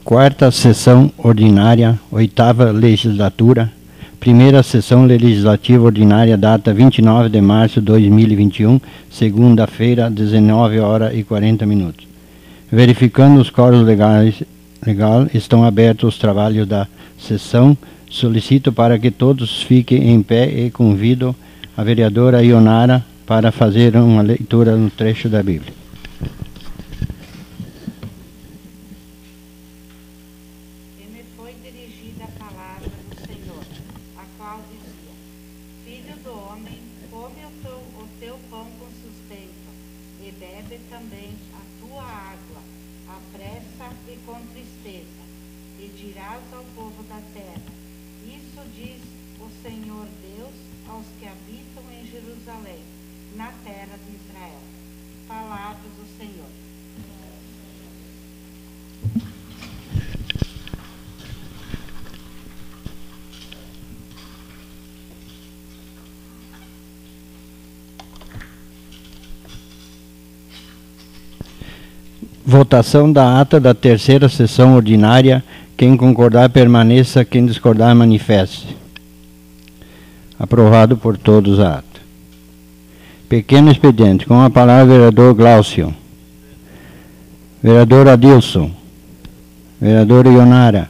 Quarta sessão ordinária, oitava legislatura, primeira sessão legislativa ordinária, data 29 de março de 2021, segunda-feira, 19h40. Verificando os quóruns legais, estão abertos os trabalhos da sessão. Solicito para que todos fiquem em pé e convido a vereadora Ionara para fazer uma leitura no trecho da Bíblia. Votação da ata da terceira sessão ordinária. Quem concordar, permaneça. Quem discordar, manifeste. Aprovado por todos a ata. Pequeno expediente. Com a palavra, vereador Glaucio. Vereador Adilson. Vereador Ionara.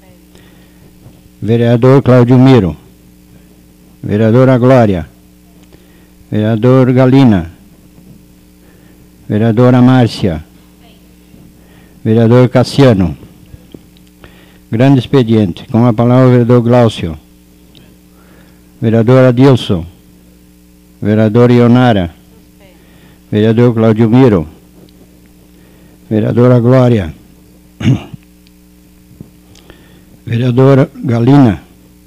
Vereador Claudio Miro. Vereadora Glória. Vereador Galina. Vereadora Márcia. Vereador Cassiano. Grande expediente. Com a palavra, o vereador Glaucio. Vereador Adilson. Vereador Ionara. Vereador Claudio Miro. Vereadora Glória. Vereadora Galina.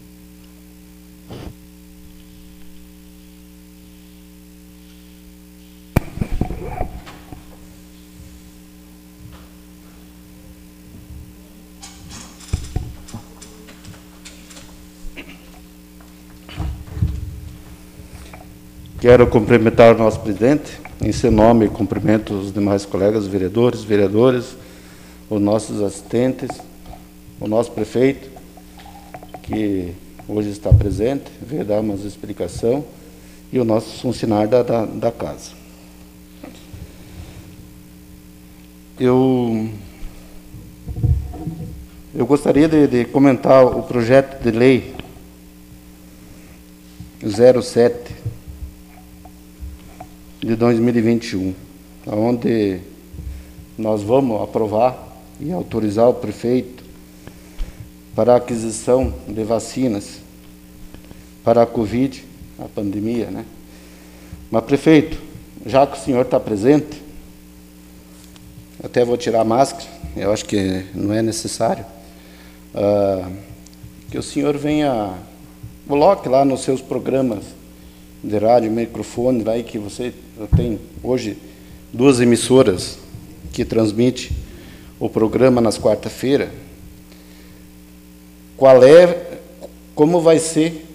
Quero cumprimentar o nosso presidente, em seu nome cumprimento os demais colegas vereadores, os nossos assistentes, o nosso prefeito, que hoje está presente, veio dar uma explicação, e o nosso funcionário da casa. Eu gostaria de comentar o projeto de lei 07 de 2021, onde nós vamos aprovar e autorizar o prefeito para a aquisição de vacinas para a Covid, a pandemia, né? Mas, prefeito, já que o senhor está presente, até vou tirar a máscara, eu acho que não é necessário, que o senhor venha, coloque lá nos seus programas de rádio, microfone, lá, que você tem hoje 2 emissoras que transmitem o programa nas quarta-feiras. Como vai ser,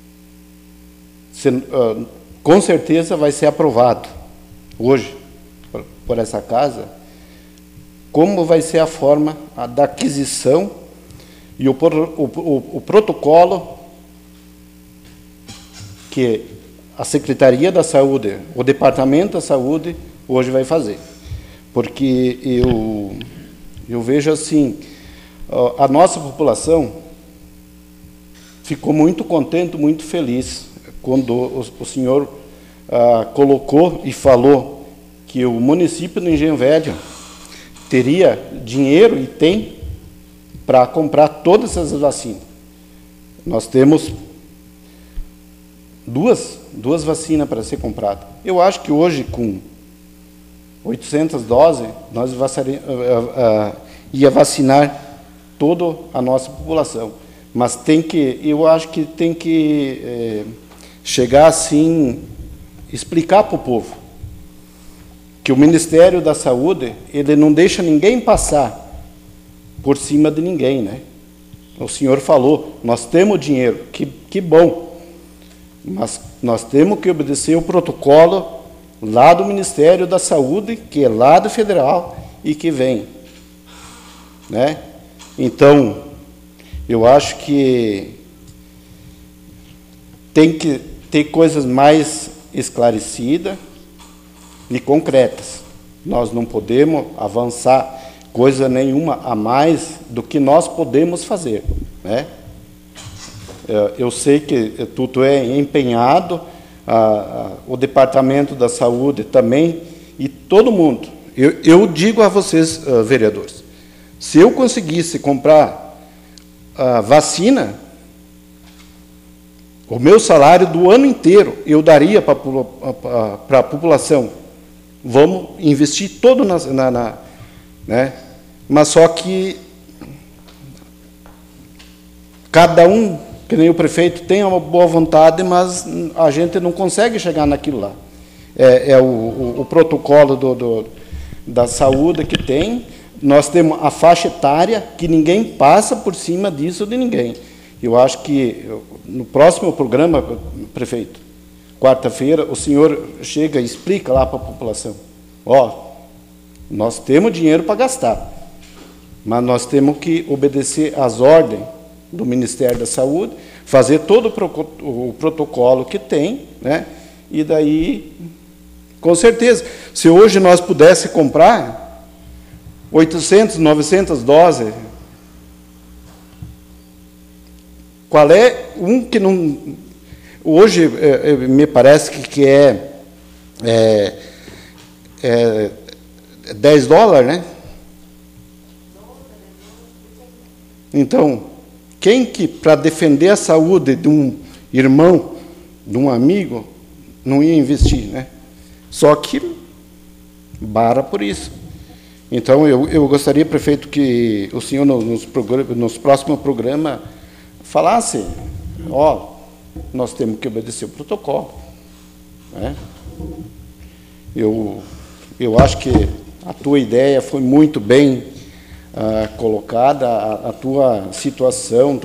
com certeza vai ser aprovado hoje por essa casa, como vai ser a forma da aquisição e o protocolo que a Secretaria da Saúde, o Departamento da Saúde, hoje vai fazer. Porque eu vejo assim, a nossa população ficou muito contente, muito feliz, quando o senhor colocou e falou que o município do Engenho Velho teria dinheiro, e tem, para comprar todas essas vacinas. Nós temos duas vacinas para ser compradas. Eu acho que hoje, com 800 doses, nós ia vacinar toda a nossa população. Mas eu acho que tem que chegar assim, explicar para o povo que o Ministério da Saúde, ele não deixa ninguém passar por cima de ninguém, né? O senhor falou, nós temos dinheiro, que bom. Mas nós temos que obedecer o protocolo lá do Ministério da Saúde, que é lá do federal e que vem, né? Então, eu acho que tem que ter coisas mais esclarecidas e concretas. Nós não podemos avançar coisa nenhuma a mais do que nós podemos fazer, né? Eu sei que tu é empenhado, o Departamento da Saúde também, e todo mundo. Eu digo a vocês, vereadores, se eu conseguisse comprar vacina, o meu salário do ano inteiro eu daria para a população. Vamos investir todo né? Mas só que cada um, que nem o prefeito, tem uma boa vontade, mas a gente não consegue chegar naquilo lá. O protocolo da saúde que tem, nós temos a faixa etária, que ninguém passa por cima disso de ninguém. Eu acho que no próximo programa, prefeito, quarta-feira, o senhor chega e explica lá para a população. Nós temos dinheiro para gastar, mas nós temos que obedecer às ordens do Ministério da Saúde, fazer todo o protocolo que tem, né? E daí, com certeza, se hoje nós pudéssemos comprar 800, 900 doses, qual é um que não... Hoje, me parece que é $10, né? Então, quem que, para defender a saúde de um irmão, de um amigo, não ia investir, né? Só que bara por isso. Então, eu gostaria, prefeito, que o senhor, nos próximos programas, falasse, nós temos que obedecer o protocolo, né? Eu acho que a tua ideia foi muito bem colocada, a tua situação,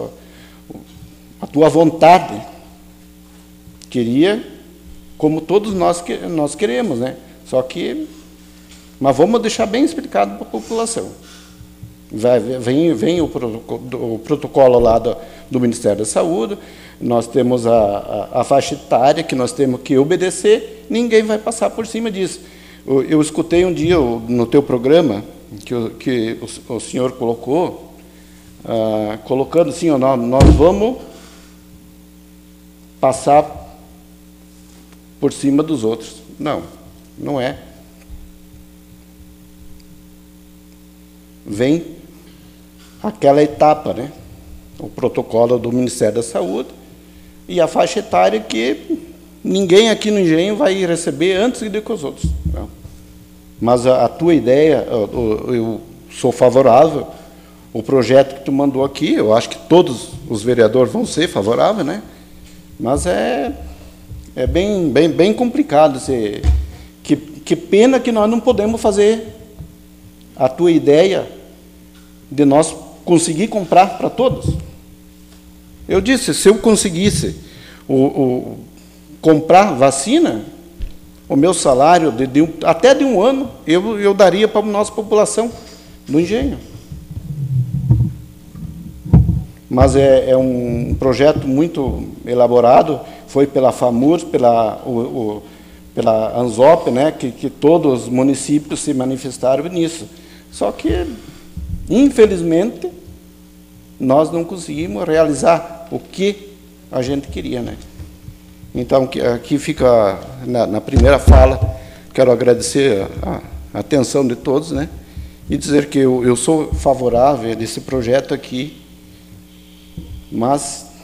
a tua vontade. Queria, como todos nós queremos, né? Só que, mas vamos deixar bem explicado para a população. Vem o protocolo lá do Ministério da Saúde, nós temos a faixa etária que nós temos que obedecer, ninguém vai passar por cima disso. Eu escutei um dia no teu programa que o senhor colocou, colocando assim, nós vamos passar por cima dos outros. Não, não é. Vem aquela etapa, né? O protocolo do Ministério da Saúde e a faixa etária que ninguém aqui no engenho vai receber antes do que os outros. Não. Mas a tua ideia, eu sou favorável. O projeto que tu mandou aqui, eu acho que todos os vereadores vão ser favoráveis, né? Mas é bem complicado. Que pena que nós não podemos fazer a tua ideia de nós conseguir comprar para todos. Eu disse, se eu conseguisse comprar vacina, o meu salário até de um ano eu daria para a nossa população do engenho. Mas é um projeto muito elaborado, foi pela FAMURS, pela ANZOP, né, que todos os municípios se manifestaram nisso. Só que, infelizmente, nós não conseguimos realizar o que a gente queria, né? Então, aqui fica, na primeira fala, quero agradecer a atenção de todos, né? E dizer que eu sou favorável desse projeto aqui, mas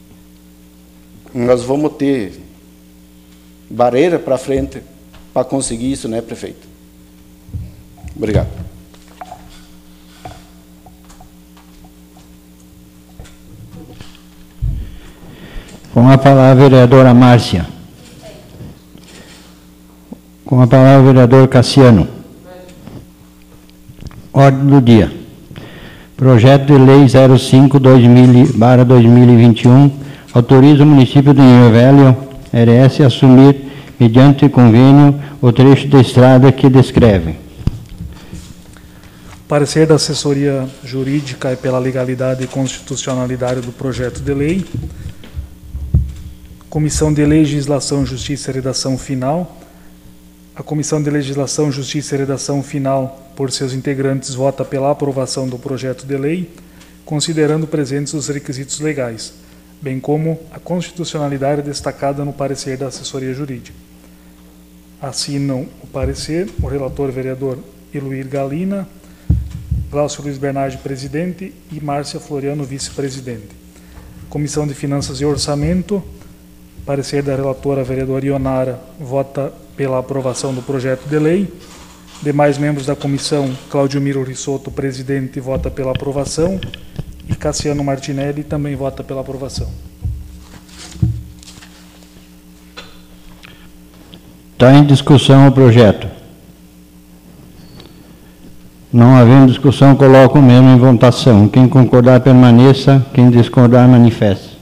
nós vamos ter barreira para frente para conseguir isso, né, prefeito? Obrigado. Com a palavra a vereadora Márcia. Com a palavra o vereador Cassiano. Ordem do dia. Projeto de Lei 05/2021 autoriza o município de Engenho Velho, RS, a assumir, mediante convênio, o trecho de estrada que descreve. Parecer da assessoria jurídica é pela legalidade e constitucionalidade do projeto de lei. Comissão de Legislação, Justiça e Redação Final. A Comissão de Legislação, Justiça e Redação Final, por seus integrantes, vota pela aprovação do projeto de lei, considerando presentes os requisitos legais, bem como a constitucionalidade destacada no parecer da assessoria jurídica. Assinam o parecer o relator vereador Eluir Galina, Glaucio Luiz Bernardi, presidente, e Márcia Floriano, vice-presidente. Comissão de Finanças e Orçamento, parecer da relatora vereadora Ionara, vota pela aprovação do projeto de lei. Demais membros da comissão, Cláudio Miro Risotto, presidente, vota pela aprovação, e Cassiano Martinelli também vota pela aprovação. Está em discussão o projeto. Não havendo discussão, coloco o mesmo em votação. Quem concordar, permaneça. Quem discordar, manifeste.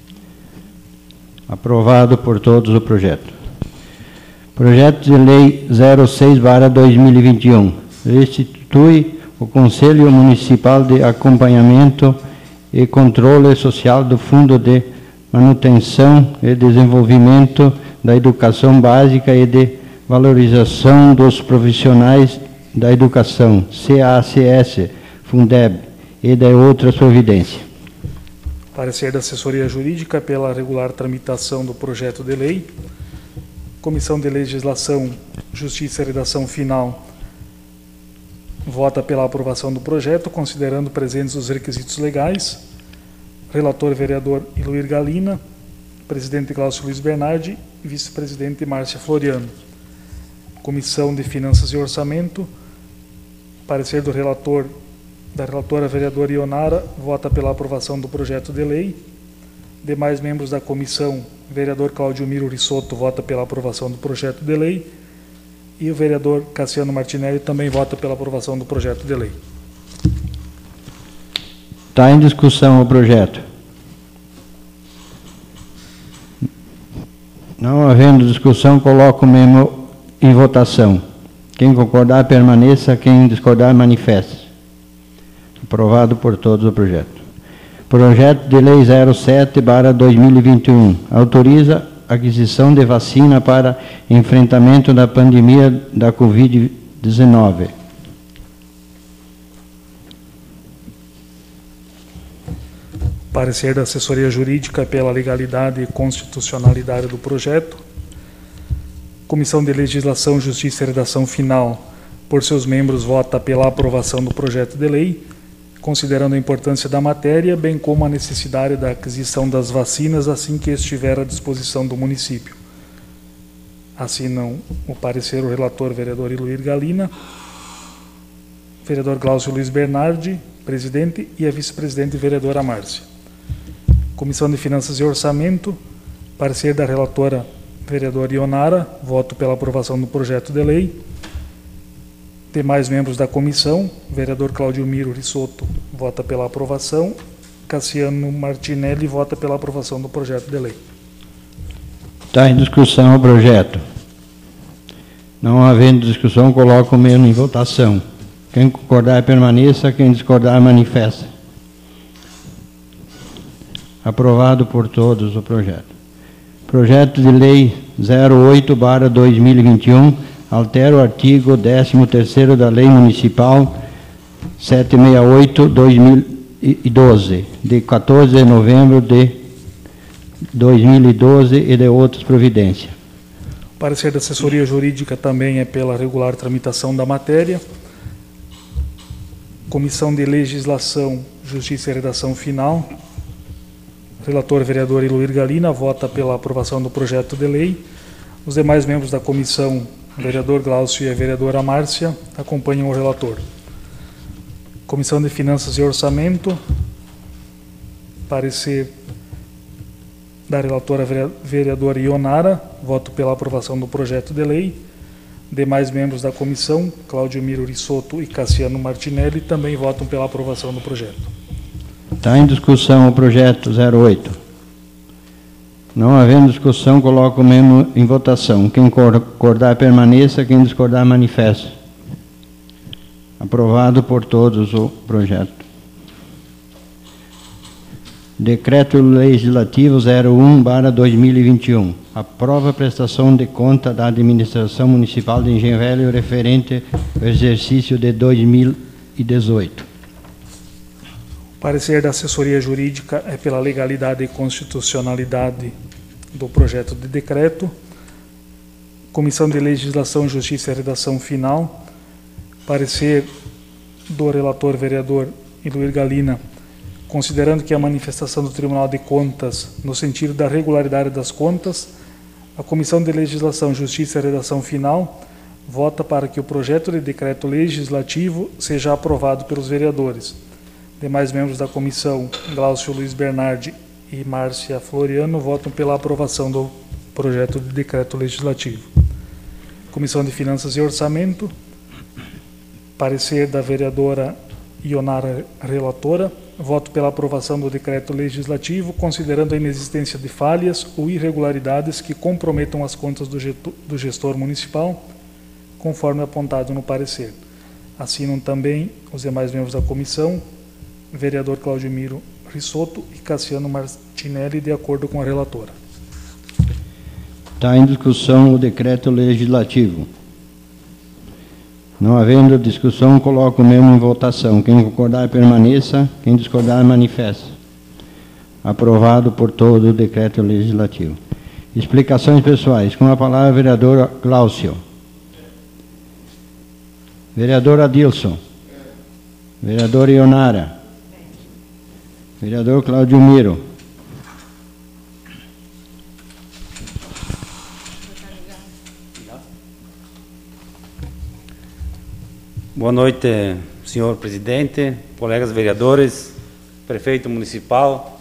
Aprovado por todos o projeto. Projeto de Lei 06/2021. Restitui o Conselho Municipal de Acompanhamento e Controle Social do Fundo de Manutenção e Desenvolvimento da Educação Básica e de Valorização dos Profissionais da Educação, CACS, Fundeb, e de outras providências. Parecer da assessoria jurídica pela regular tramitação do projeto de lei. Comissão de Legislação, Justiça e Redação Final vota pela aprovação do projeto, considerando presentes os requisitos legais. Relator vereador Eluir Galina, presidente Glaucio Luiz Bernardi, vice-presidente Márcia Floriano. Comissão de Finanças e Orçamento, parecer do relator, da relatora vereadora Ionara, vota pela aprovação do projeto de lei. Demais membros da comissão, vereador Cláudio Miro Risotto, vota pela aprovação do projeto de lei. E o vereador Cassiano Martinelli também vota pela aprovação do projeto de lei. Está em discussão o projeto. Não havendo discussão, coloco o mesmo em votação. Quem concordar, permaneça. Quem discordar, manifeste. Aprovado por todos o projeto. Projeto de Lei 07/2021. Autoriza a aquisição de vacina para enfrentamento da pandemia da Covid-19. Parecer da assessoria jurídica pela legalidade e constitucionalidade do projeto. Comissão de Legislação, Justiça e Redação Final, por seus membros, vota pela aprovação do projeto de lei, considerando a importância da matéria, bem como a necessidade da aquisição das vacinas assim que estiver à disposição do município. Assinam o parecer o relator vereador Eluir Galina, vereador Glaucio Luiz Bernardi, presidente, e a vice-presidente vereadora Márcia. Comissão de Finanças e Orçamento, parecer da relatora vereadora Ionara, voto pela aprovação do projeto de lei. Demais membros da comissão, vereador Cláudio Miro Risotto, vota pela aprovação. Cassiano Martinelli vota pela aprovação do projeto de lei. Está em discussão o projeto. Não havendo discussão, coloco o mesmo em votação. Quem concordar, permaneça. Quem discordar, manifesta. Aprovado por todos o projeto. Projeto de Lei 08/2021, altera o artigo 13º da Lei Municipal 768/2012, de 14 de novembro de 2012 e de outras providências. O parecer da assessoria jurídica também é pela regular tramitação da matéria. Comissão de Legislação, Justiça e Redação Final. Relator vereador Eluir Galina vota pela aprovação do projeto de lei. Os demais membros da comissão, o vereador Glaucio e a vereadora Márcia, acompanham o relator. Comissão de Finanças e Orçamento, parecer da relatora vereadora Ionara, voto pela aprovação do projeto de lei. Demais membros da comissão, Cláudio Miro Risotto e Cassiano Martinelli, também votam pela aprovação do projeto. Está em discussão o projeto 08. Não havendo discussão, coloco o mesmo em votação. Quem concordar, permaneça. Quem discordar, manifeste. Aprovado por todos o projeto. Decreto Legislativo 01/2021. Aprova a prestação de conta da Administração Municipal de Engenho Velho referente ao exercício de 2018. O parecer da assessoria jurídica é pela legalidade e constitucionalidade do projeto de decreto. Comissão de Legislação, Justiça e Redação Final. Parecer do relator vereador Iluir Galina, considerando que a manifestação do Tribunal de Contas no sentido da regularidade das contas, a Comissão de Legislação, Justiça e Redação Final vota para que o projeto de decreto legislativo seja aprovado pelos vereadores. Demais membros da comissão, Glaucio Luiz Bernardi e Márcia Floriano, votam pela aprovação do projeto de decreto legislativo. Comissão de Finanças e Orçamento, parecer da vereadora Ionara, relatora, voto pela aprovação do decreto legislativo, considerando a inexistência de falhas ou irregularidades que comprometam as contas do gestor municipal, conforme apontado no parecer. Assinam também os demais membros da comissão, vereador Claudimiro Risotto e Cassiano Martinelli, de acordo com a relatora. Está em discussão o decreto legislativo. Não havendo discussão, coloco o mesmo em votação. Quem concordar, permaneça. Quem discordar, manifeste. Aprovado por todo o decreto legislativo. Explicações pessoais. Com a palavra, vereador Glaucio. Vereador Adilson. Vereador Ionara. Vereador Claudimiro. Boa noite, senhor presidente, colegas vereadores, prefeito municipal,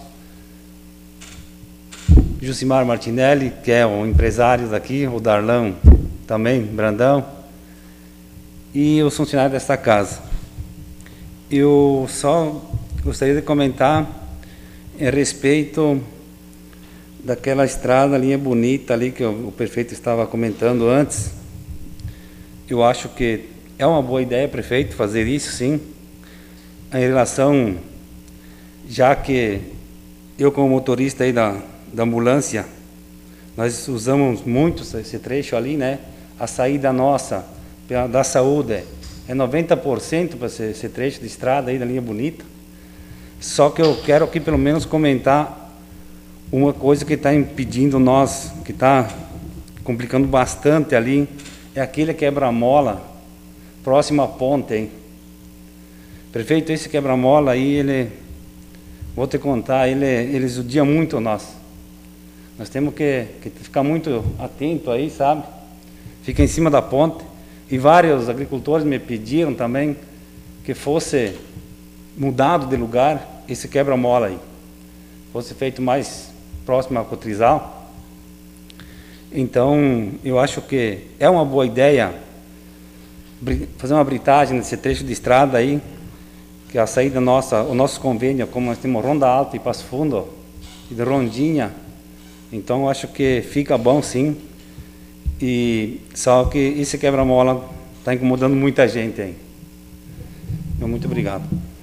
Jucimar Martinelli, que é um empresário daqui, o Darlão também, Brandão, e os funcionários desta casa. Eu só gostaria de comentar em respeito daquela estrada, linha bonita ali que o prefeito estava comentando antes. Eu acho que é uma boa ideia, prefeito, fazer isso, sim, em relação, já que eu, como motorista aí da ambulância, nós usamos muito esse trecho ali, né? A saída nossa da saúde é 90% para esse trecho de estrada aí da linha bonita. Só que eu quero aqui pelo menos comentar uma coisa que está impedindo nós, que está complicando bastante ali, é aquele quebra-mola próximo à ponte, hein? Prefeito, esse quebra-mola aí, vou te contar, ele judia muito nós. Nós temos que ficar muito atento aí, sabe? Fica em cima da ponte. E vários agricultores me pediram também que fosse mudado de lugar esse quebra-mola aí. Fosse feito mais próximo ao Cotrizal. Então, eu acho que é uma boa ideia fazer uma britagem nesse trecho de estrada aí, que a saída nossa, o nosso convênio, como nós temos Ronda Alta e Passo Fundo, e de Rondinha, então eu acho que fica bom sim, e só que esse quebra-mola está incomodando muita gente aí. Muito obrigado.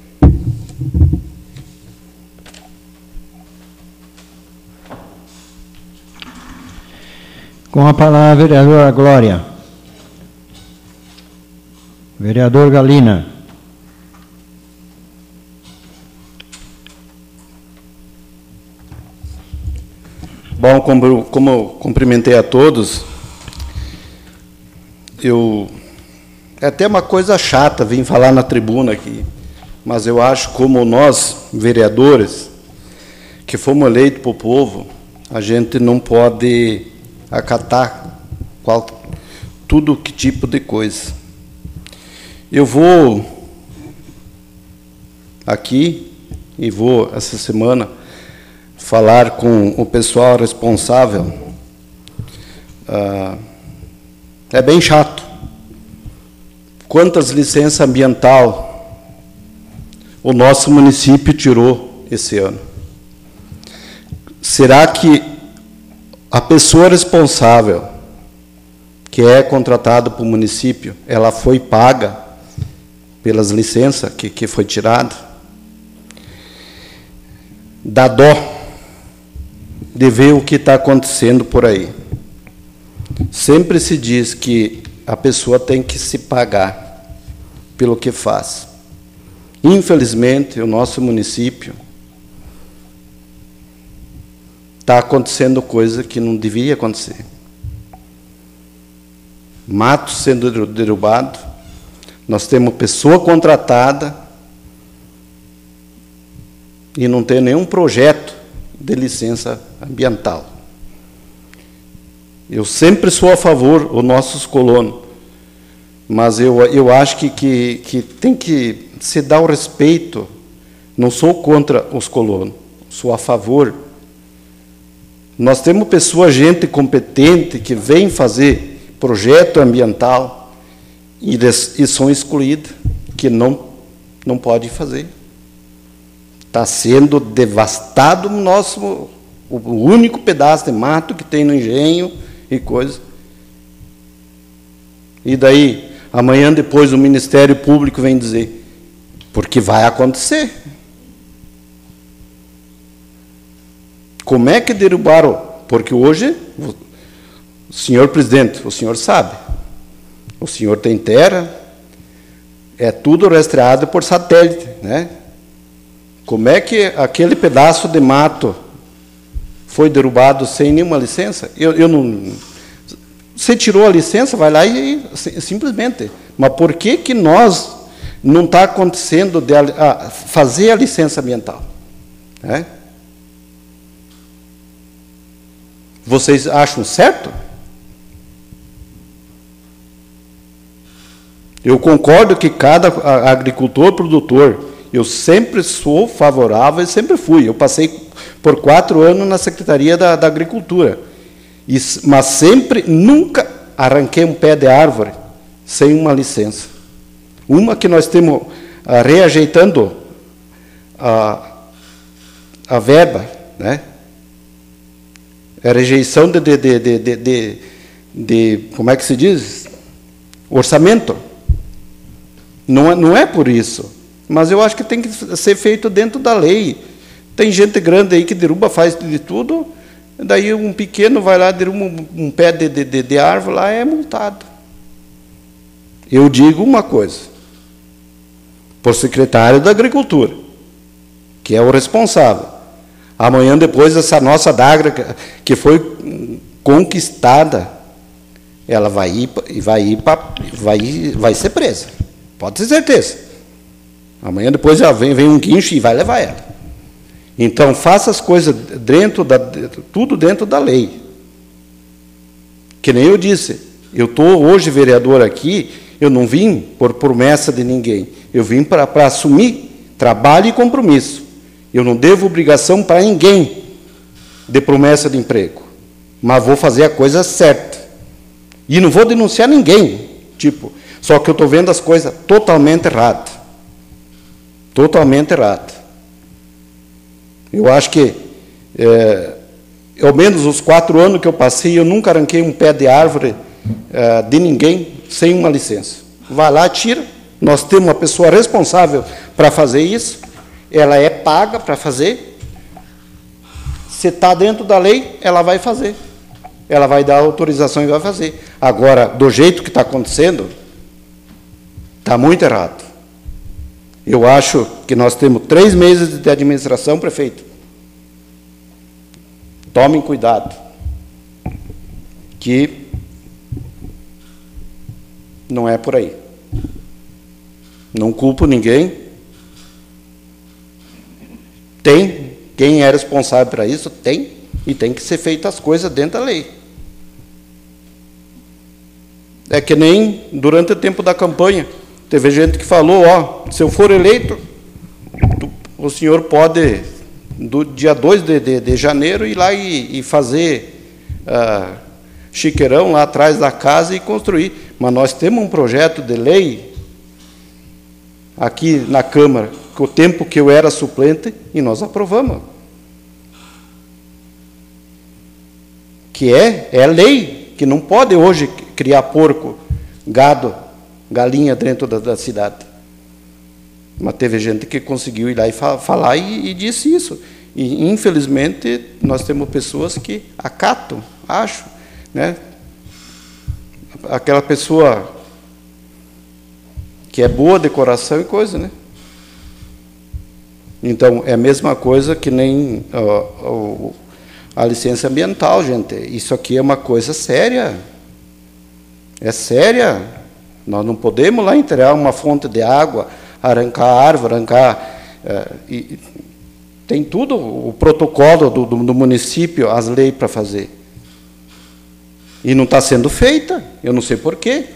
Com a palavra, vereadora Glória. Vereador Galina. Bom, como eu cumprimentei a todos, é até uma coisa chata vir falar na tribuna aqui, mas eu acho, como nós, vereadores, que fomos eleitos para o povo, a gente não pode acatar tudo que tipo de coisa. Eu vou aqui e vou, essa semana, falar com o pessoal responsável. É bem chato. Quantas licenças ambiental o nosso município tirou esse ano? Será que a pessoa responsável, que é contratada para o município, ela foi paga pelas licenças que foi tirada. Dá dó de ver o que está acontecendo por aí. Sempre se diz que a pessoa tem que se pagar pelo que faz. Infelizmente, o nosso município está acontecendo coisa que não devia acontecer. Mato sendo derrubado, nós temos pessoa contratada e não tem nenhum projeto de licença ambiental. Eu sempre sou a favor dos nossos colonos, mas eu acho que tem que se dar o respeito. Não sou contra os colonos, sou a favor. Nós temos pessoas, gente competente, que vem fazer projeto ambiental e são excluídos, que não pode fazer. Está sendo devastado o único pedaço de mato que tem no engenho e coisa. E daí, amanhã depois o Ministério Público vem dizer, porque vai acontecer. Como é que derrubaram? Porque hoje, senhor presidente, o senhor sabe, o senhor tem terra, é tudo rastreado por satélite, né? Como é que aquele pedaço de mato foi derrubado sem nenhuma licença? Eu não... Você tirou a licença, vai lá e simplesmente. Mas por que nós não está acontecendo de fazer a licença ambiental? É? Vocês acham certo? Eu concordo que cada agricultor, produtor, eu sempre sou favorável e sempre fui. Eu passei por 4 anos na Secretaria da Agricultura, mas sempre, nunca arranquei um pé de árvore sem uma licença. Uma que nós temos reajeitando a verba, né? É rejeição de como é que se diz? Orçamento. Não é por isso. Mas eu acho que tem que ser feito dentro da lei. Tem gente grande aí que derruba, faz de tudo, daí um pequeno vai lá, derruba um pé de árvore lá, é multado. Eu digo uma coisa, por secretário da Agricultura, que é o responsável. Amanhã depois essa nossa Dagra, que foi conquistada, ela vai ser presa. Pode ter certeza. Amanhã depois já vem um guincho e vai levar ela. Então, faça as coisas tudo dentro da lei. Que nem eu disse, eu estou hoje vereador aqui, eu não vim por promessa de ninguém, eu vim para assumir trabalho e compromisso. Eu não devo obrigação para ninguém de promessa de emprego, mas vou fazer a coisa certa. E não vou denunciar ninguém, só que eu estou vendo as coisas totalmente erradas. Totalmente errado. Eu acho que, ao menos os 4 anos que eu passei, eu nunca arranquei um pé de árvore de ninguém sem uma licença. Vai lá, tira. Nós temos uma pessoa responsável para fazer isso. Ela é paga para fazer. Se está dentro da lei, ela vai fazer. Ela vai dar autorização e vai fazer. Agora, do jeito que está acontecendo, está muito errado. Eu acho que nós temos 3 meses de administração, prefeito. Tomem cuidado, que não é por aí. Não culpo ninguém. Tem, quem é responsável para isso, tem, e tem que ser feitas as coisas dentro da lei. É que nem durante o tempo da campanha, teve gente que falou, se eu for eleito, o senhor pode, do dia 2 de janeiro, ir lá e fazer chiqueirão lá atrás da casa e construir. Mas nós temos um projeto de lei aqui na Câmara, que o tempo que eu era suplente, e nós aprovamos. Que é lei, que não pode hoje criar porco, gado, galinha dentro da cidade. Mas teve gente que conseguiu ir lá e falar e disse isso. E, infelizmente, nós temos pessoas que acatam, acho, né? Aquela pessoa que é boa de coração e coisa, né? Então, é a mesma coisa que nem a licença ambiental, gente. Isso aqui é uma coisa séria. É séria. Nós não podemos lá enterrar uma fonte de água, arrancar árvore, tem tudo o protocolo do município, as leis para fazer. E não está sendo feita, eu não sei porquê.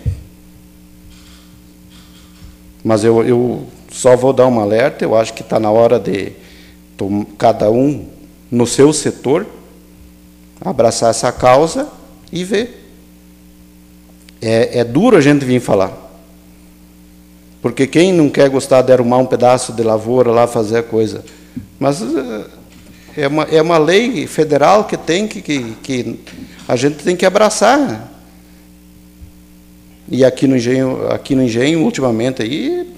Mas eu só vou dar um alerta, eu acho que está na hora de cada um, no seu setor, abraçar essa causa e ver. É duro a gente vir falar. Porque quem não quer gostar de arrumar um pedaço de lavoura lá, fazer a coisa? Mas é uma lei federal que a gente tem que abraçar. E aqui no engenho ultimamente, aí,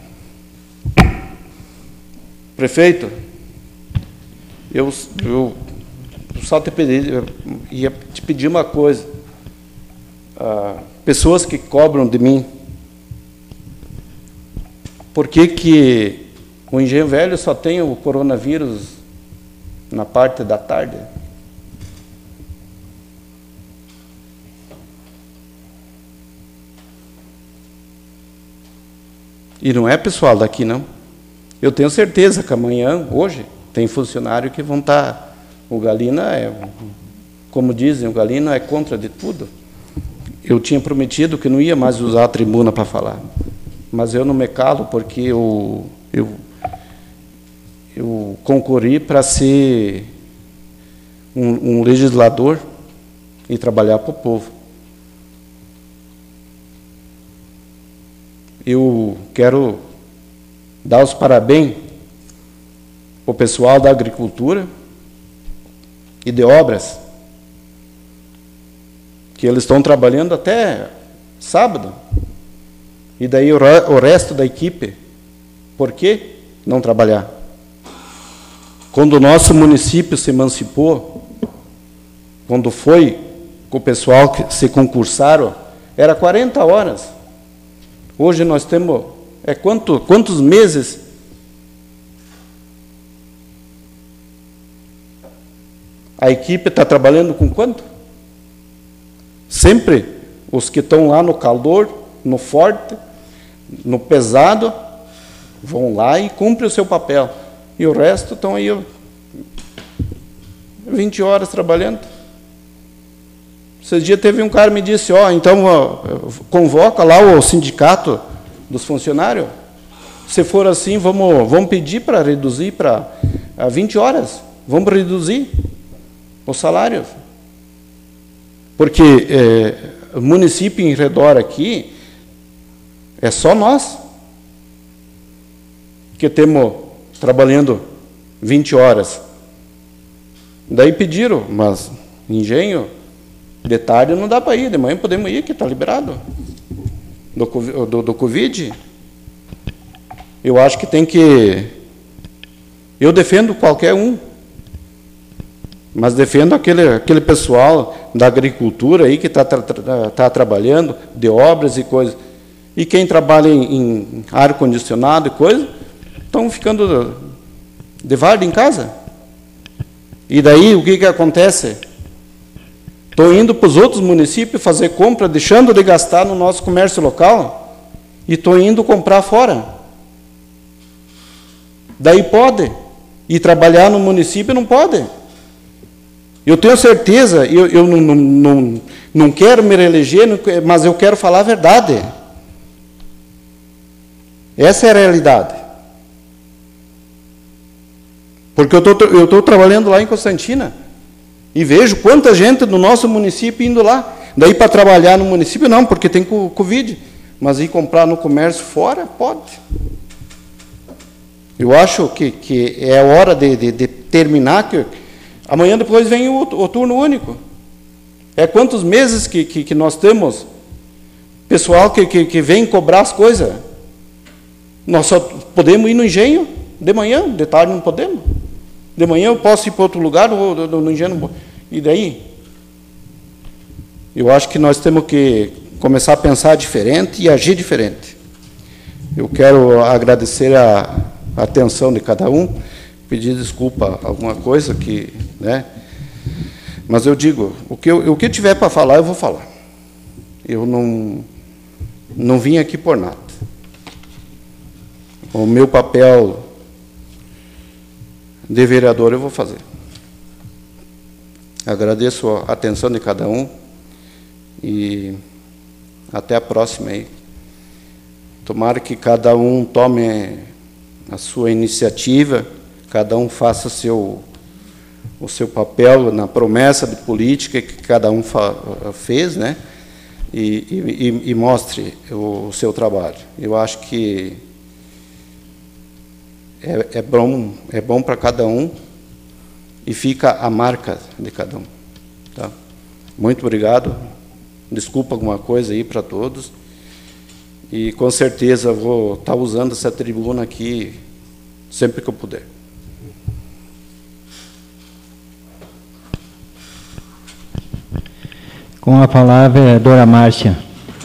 prefeito, eu só ia te pedir uma coisa. Pessoas que cobram de mim, por que o Engenho Velho só tem o coronavírus na parte da tarde? E não é pessoal daqui, não. Eu tenho certeza que amanhã, hoje, tem funcionário que vão estar... O Galina como dizem, o Galina é contra de tudo. Eu tinha prometido que não ia mais usar a tribuna para falar. Mas eu não me calo, porque eu concorri para ser um legislador e trabalhar para o povo. Eu quero dar os parabéns ao pessoal da agricultura e de obras, que eles estão trabalhando até sábado. E daí o resto da equipe, por que não trabalhar? Quando o nosso município se emancipou, quando foi com o pessoal que se concursaram, era 40 horas. Hoje nós temos... quantos meses? A equipe está trabalhando com quanto? Sempre os que estão lá no calor, no forte, no pesado, vão lá e cumprem o seu papel. E o resto estão aí 20 horas trabalhando. Esses dias teve um cara que me disse, então convoca lá o sindicato dos funcionários. Se for assim, vamos pedir para reduzir para 20 horas. Vamos reduzir os salários. Porque o município em redor aqui, é só nós que temos trabalhando 20 horas. Daí pediram, mas engenho, de tarde não dá para ir, de manhã podemos ir, que está liberado do Covid. Eu acho que tem que... Eu defendo qualquer um, mas defendo aquele pessoal da agricultura aí que está trabalhando, de obras e coisas. E quem trabalha em ar-condicionado e coisa, estão ficando de varda em casa. E daí o que acontece? Estou indo para os outros municípios fazer compra, deixando de gastar no nosso comércio local, e estou indo comprar fora. Daí pode. E trabalhar no município não pode. Eu tenho certeza, eu não quero me reeleger, mas eu quero falar a verdade. Essa é a realidade. Porque eu estou trabalhando lá em Constantina e vejo quanta gente do nosso município indo lá. Daí para trabalhar no município não, porque tem Covid. Mas ir comprar no comércio fora, pode. Eu acho que é hora de terminar, que amanhã depois vem o turno único. É quantos meses que nós temos pessoal que vem cobrar as coisas? Nós só podemos ir no engenho de manhã, de tarde não podemos. De manhã eu posso ir para outro lugar, no engenho, e daí? Eu acho que nós temos que começar a pensar diferente e agir diferente. Eu quero agradecer a atenção de cada um, pedir desculpa alguma coisa que, né? Mas eu digo, o que tiver para falar, eu vou falar. Eu não vim aqui por nada. O meu papel de vereador eu vou fazer. Agradeço a atenção de cada um e até a próxima aí. Tomara que cada um tome a sua iniciativa, cada um faça o seu papel na promessa de política que cada um fez, né? E mostre o seu trabalho. Eu acho que é bom para cada um e fica a marca de cada um. Tá? Muito obrigado. Desculpa alguma coisa aí para todos. E com certeza vou estar usando essa tribuna aqui sempre que eu puder. Com a palavra, a vereadora Márcia.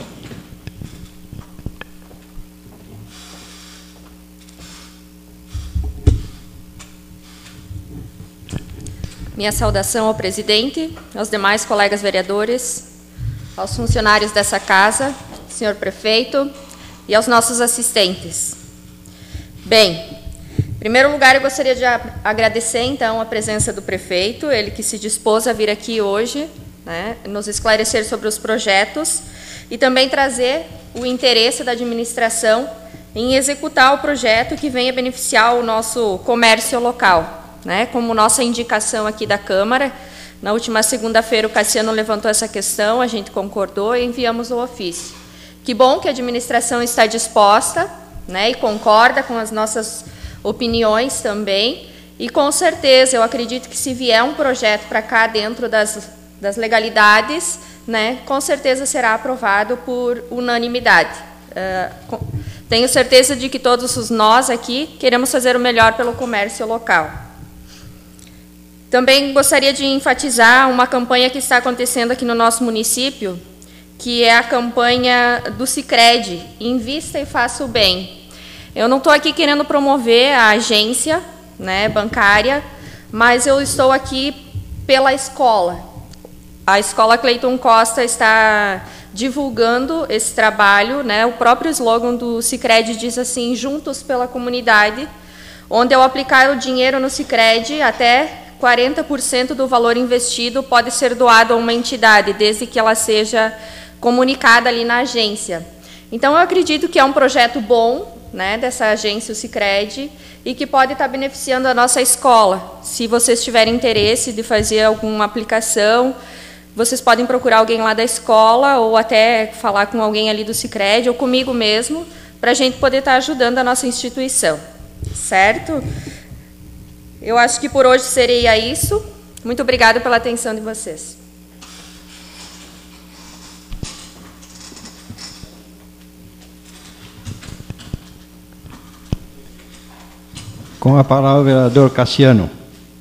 Minha saudação ao presidente, aos demais colegas vereadores, aos funcionários dessa casa, senhor prefeito e aos nossos assistentes. Bem, em primeiro lugar, eu gostaria de agradecer, então, a presença do prefeito, ele que se dispôs a vir aqui hoje, né, nos esclarecer sobre os projetos e também trazer o interesse da administração em executar o projeto que venha beneficiar o nosso comércio local, né, como nossa indicação aqui da Câmara. Na última segunda-feira, o Cassiano levantou essa questão, a gente concordou e enviamos o ofício. Que bom que a administração está disposta, né, e concorda com as nossas opiniões também, e com certeza, eu acredito que se vier um projeto para cá dentro das legalidades, né, com certeza será aprovado por unanimidade. Tenho certeza de que todos nós aqui queremos fazer o melhor pelo comércio local. Também gostaria de enfatizar uma campanha que está acontecendo aqui no nosso município, que é a campanha do Sicredi, Invista e Faça o Bem. Eu não estou aqui querendo promover a agência, né, bancária, mas eu estou aqui pela escola. A Escola Cleiton Costa está divulgando esse trabalho, né? O próprio slogan do Sicredi diz assim, juntos pela comunidade, onde ao aplicar o dinheiro no Sicredi, até 40% do valor investido pode ser doado a uma entidade, desde que ela seja comunicada ali na agência. Então, eu acredito que é um projeto bom, né, dessa agência, o Sicredi, e que pode estar beneficiando a nossa escola. Se vocês tiverem interesse de fazer alguma aplicação, vocês podem procurar alguém lá da escola ou até falar com alguém ali do Sicredi ou comigo mesmo, para a gente poder estar ajudando a nossa instituição. Certo? Eu acho que por hoje seria isso. Muito obrigada pela atenção de vocês. Com a palavra, o vereador Cassiano.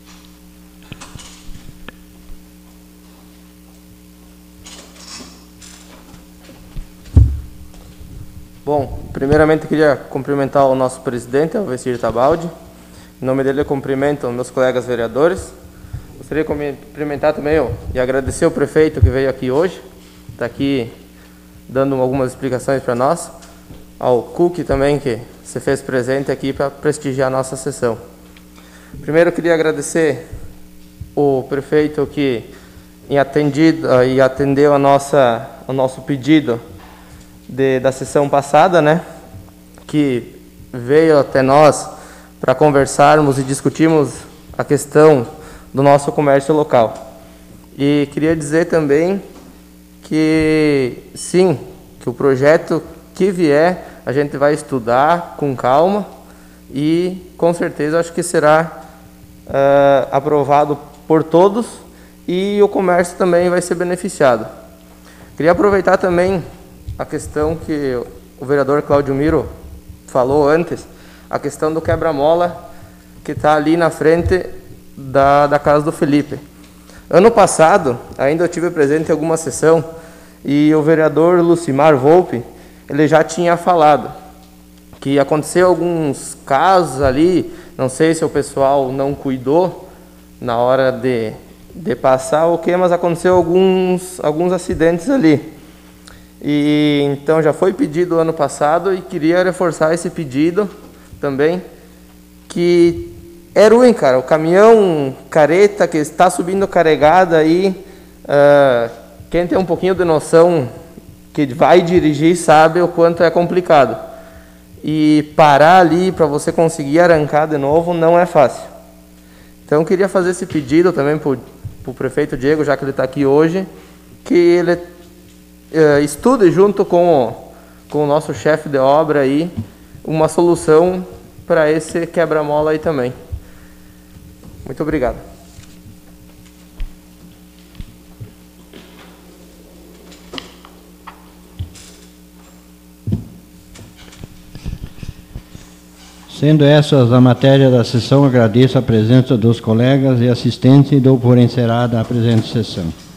Bom, primeiramente eu queria cumprimentar o nosso presidente, o Alvesir Tabaldi. Em nome dele eu cumprimento meus colegas vereadores. Gostaria de cumprimentar também e agradecer o prefeito que veio aqui hoje, está aqui dando algumas explicações para nós. Ao Cook também, que se fez presente aqui para prestigiar a nossa sessão. Primeiro eu queria agradecer o prefeito que atendeu o nosso pedido da sessão passada, né, que veio até nós para conversarmos e discutirmos a questão do nosso comércio local. E queria dizer também que, sim, que o projeto que vier, a gente vai estudar com calma e, com certeza, acho que será aprovado por todos e o comércio também vai ser beneficiado. Queria aproveitar também a questão que o vereador Cláudio Miro falou antes, a questão do quebra-mola que está ali na frente da casa do Felipe. Ano passado, ainda eu tive presente em alguma sessão, e o vereador Lucimar Volpe, ele já tinha falado que aconteceu alguns casos ali, não sei se o pessoal não cuidou na hora de passar ou o que, mas aconteceu alguns acidentes ali. E então já foi pedido ano passado e queria reforçar esse pedido também, que é ruim, cara, o caminhão careta que está subindo carregada aí, quem tem um pouquinho de noção que vai dirigir sabe o quanto é complicado. E parar ali para você conseguir arrancar de novo não é fácil. Então eu queria fazer esse pedido também para o prefeito Diego, já que ele está aqui hoje, que ele estude junto com o nosso chefe de obra aí uma solução para esse quebra-mola aí também. Muito obrigado. Sendo essas a matéria da sessão, agradeço a presença dos colegas e assistentes e dou por encerrada a presente sessão.